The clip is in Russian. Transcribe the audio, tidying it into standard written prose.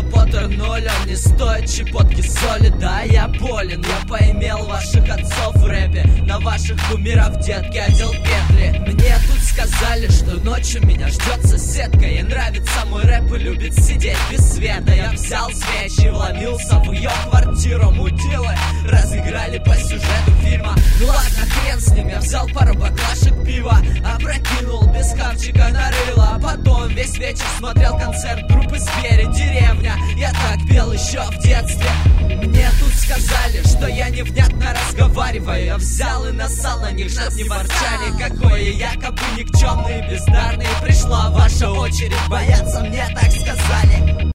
Поттер 0, он не стоит щепотки соли. Да, я болен, я поимел ваших отцов в рэпе. На ваших кумиров, детки, одел петли. Мне тут сказали, что ночью меня ждет соседка. Ей нравится мой рэп и любит сидеть без света. Я взял свечи и вломился в ее квартиру. Мудилы разыграли по сюжету фильма. Ну ладно, хрен с ним, я взял пару баклашек пива, опрокинул без хавчика на рыло. А потом весь вечер смотрел концерт группы «Звери». Деревня, я так пел еще в детстве. Мне тут сказали, что я невнятно разговариваю. Я взял и нассал на них, чтоб не ворчали. Какое якобы никчемные, бездарные. Пришла ваша очередь бояться, мне так сказали.